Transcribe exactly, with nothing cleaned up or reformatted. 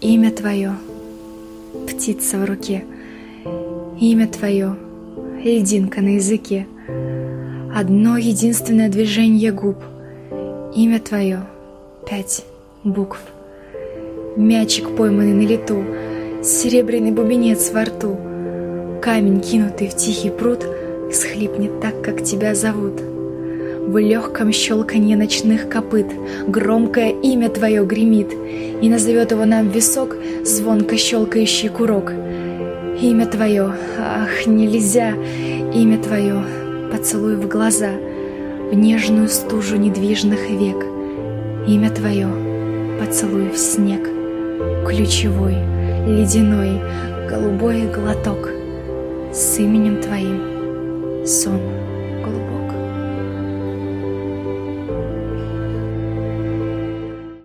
Имя твое — птица в руке, имя твое — льдинка на языке, одно единственное движение губ, имя твое — пять букв. Мячик, пойманный на лету, серебряный бубенец во рту, камень, кинутый в тихий пруд, схлипнет так, как тебя зовут. В легком щелканье ночных копыт громкое имя твое гремит, и назовет его нам в висок звонко щелкающий курок. Имя твое, ах, нельзя, имя твое, поцелуй в глаза, в нежную стужу недвижных век. Имя твое, поцелуй в снег, ключевой, ледяной, голубой глоток. С именем твоим сон глубок.